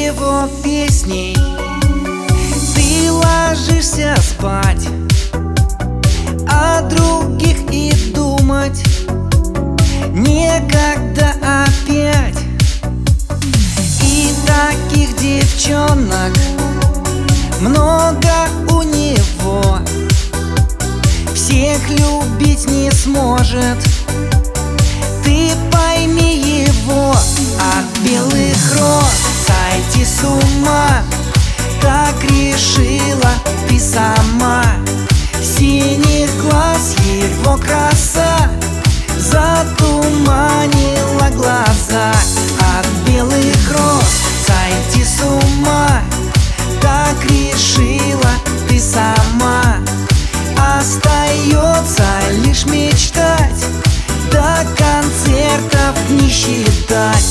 его песней ты ложишься спать, о других и думать некогда опять. И таких девчонок много у него, всех любить не сможет. Ты пойми его, от белых роз сойти с ума так решила ты сама. Синих глаз его краса затуманила глаза. От белых роз сойти с ума так решила ты сама. Остается лишь мечтать, до концертов не считать.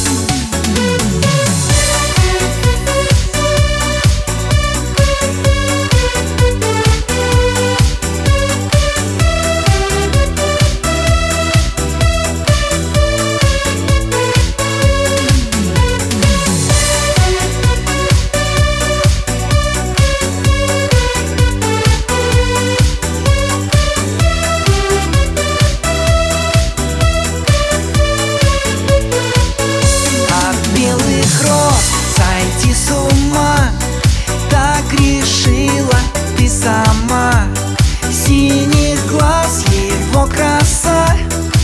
Сойти с ума так решила ты сама. Синих глаз его краса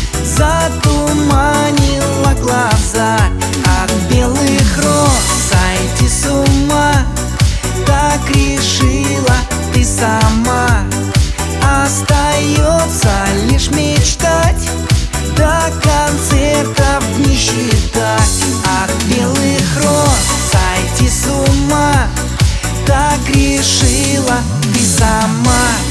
затуманила глаза. От белых роз сойти с ума так решила ты сама. Остается лишь мечтать, до концертов не считать. От белых роз сойти с ума так решила ты сама.